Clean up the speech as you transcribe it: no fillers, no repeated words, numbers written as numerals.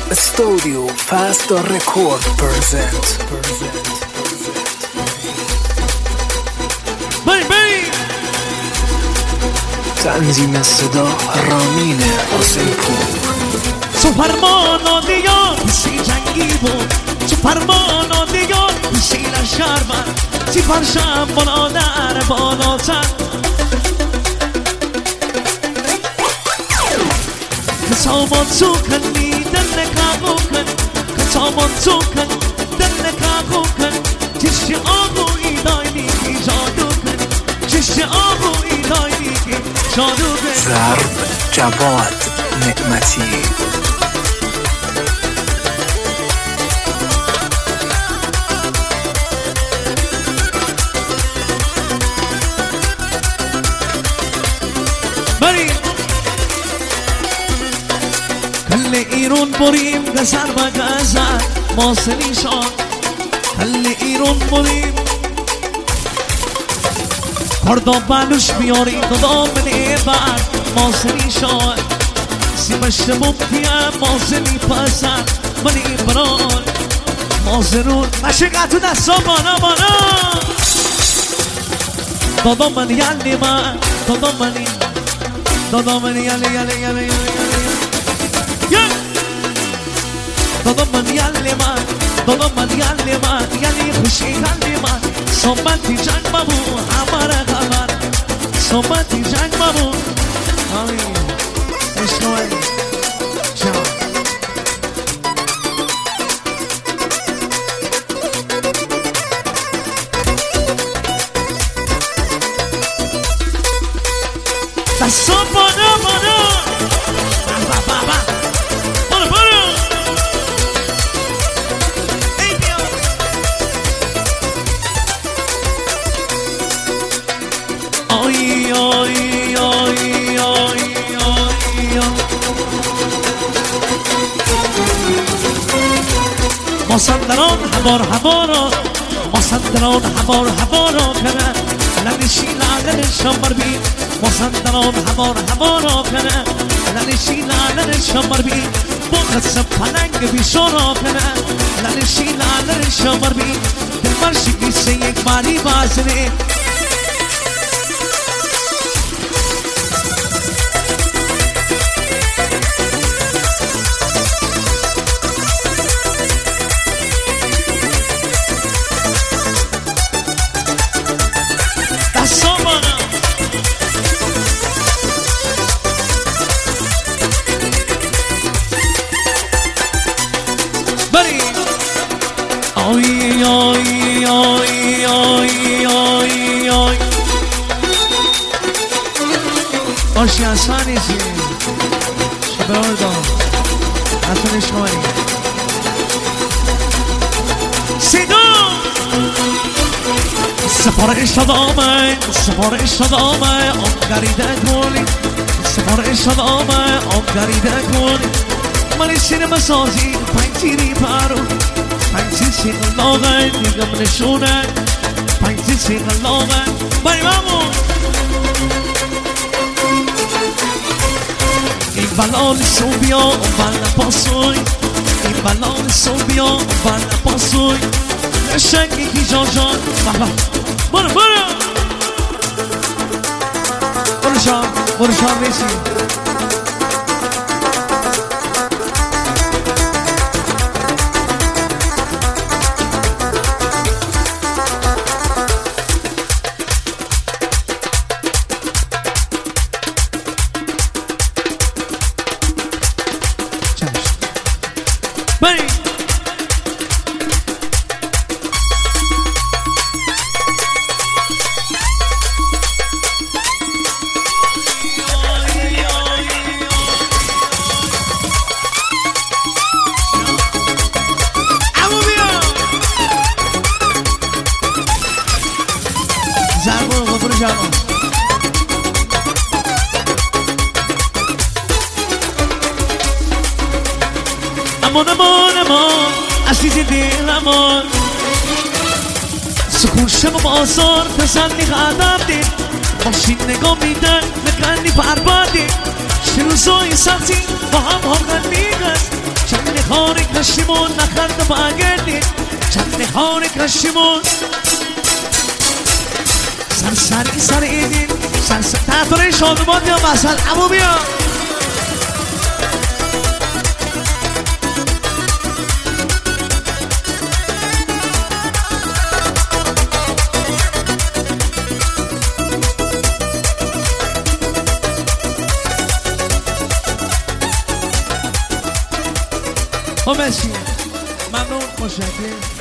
Studio Fast Record present. تنظیم صدا رامین حسین پور. تو فرمان و دیار سی جنگی بود، تو فرمان و دیار سی لشکر من، سی پرشم بالا در بالاتر. کتابان تو کنی دل نکاغو کن، کتابان تو کن دل نکاغو کن. چشم آهو ایدایی که جادو کن، چشم آهو ایدایی که جادو کن. ضرب جواد نعمتی. کل ایرون بریم گذر و گذر ماسنی شان، کل ایرون بریم کردو بلوش بیاریم دادام نیبر ماسنی شان. سیمشت مبتیم ماسنی پسر منی بران ماسنون مشقتو دستا بانا بانا. دادام من یلی من، دادام منی، دادام من یلی دادم من یلی من، دادم من یلی من، یلی خوشی یلی من. صحبتی جنگ بابو هماره خبر، صحبتی جنگ بابو آی اشنوی جان. دستا بانا بانا مصدران حبار حبارا، مصدران حبار حبارا کنه لنشی لعن شمر بی. مصدران حبار حبارا کنه لنشی لعن شمر بی. بخصم پلنگ بیشارا کنه لنشی لعن شمر بی. دلمرشگی سے یک باری بازنه آی آی آی آی آی آی باشی اصلا نیزی شبه دام اصلا نشماری سیدو سفارش دامه، سفارش دامه آم گریده کنی، سفارش دامه آم گریده کنی. من سینما سازی پنج تیری پرو، پنج سیغل لاغن میگم نشونه، پنج سیغل لاغن بایی بامو. این بلال سو بیا اون بل نپاسوی، این بلال سو بیا اون بل نپاسوی. نشنگی کی جان جان بابا برو برو برو شام بیسی. امان امان امان عزیز دل امان. سکون شب و بازار تسلی قدم دید، ماشین نگاه میدن نکنی بربادی. چه روزای سختی با هم میگن، چند پشیمون نخند برگردی چند خانه کشیمون سرسری سر ایدین سرسر تحتوری شادمان یا مثل امو بیا خب مرسی ممنون مشکل